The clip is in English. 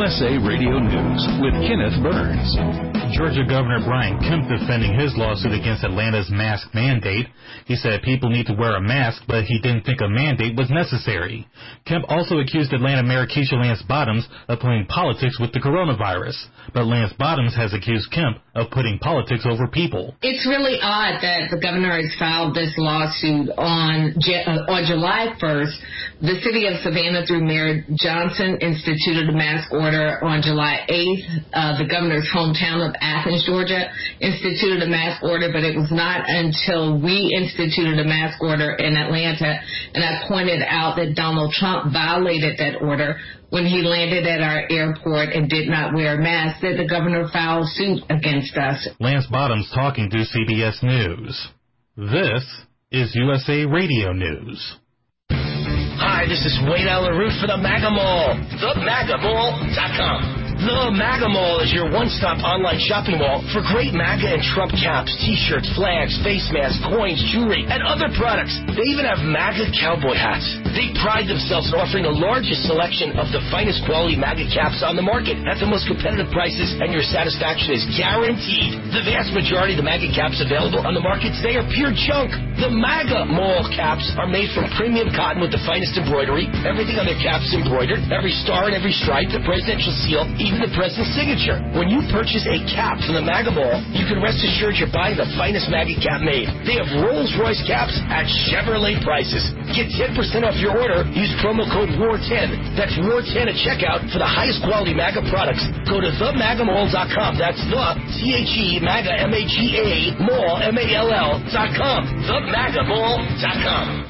USA Radio News with Kenneth Burns. Georgia Governor Brian Kemp defending his lawsuit against Atlanta's mask mandate. He said people need to wear a mask, but he didn't think a mandate was necessary. Kemp also accused Atlanta Mayor Keisha Lance Bottoms of playing politics with the coronavirus. But Lance Bottoms has accused Kemp of putting politics over people. It's really odd that the governor has filed this lawsuit on July 1st. The city of Savannah, through Mayor Johnson, instituted a mask order on July 8th. The governor's hometown of Athens, Georgia, instituted a mask order, but it was not until we instituted a mask order in Atlanta, and I pointed out that Donald Trump violated that order when he landed at our airport and did not wear a mask, that the governor filed suit against us. Lance Bottoms talking to CBS News. This is USA Radio News. Hi, this is Wayne Allen Root for the MAGA Mall, themagamall.com. The MAGA Mall is your one-stop online shopping mall for great MAGA and Trump caps, T-shirts, flags, face masks, coins, jewelry, and other products. They even have MAGA cowboy hats. They pride themselves in offering the largest selection of the finest quality MAGA caps on the market at the most competitive prices, and your satisfaction is guaranteed. The vast majority of the MAGA caps available on the market today are pure junk. The MAGA Mall caps are made from premium cotton with the finest embroidery. Everything on their caps is embroidered. Every star and every stripe, the presidential seal, even the president's signature. When you purchase a cap from the MAGA Mall, you can rest assured you're buying the finest MAGA cap made. They have Rolls-Royce caps at Chevrolet prices. Get 10% off your order. Use promo code WAR10. That's WAR10 at checkout for the highest quality MAGA products. Go to themagamall.com. That's the THE MAGA MAGA Mall MALL.com. Themagamall.com.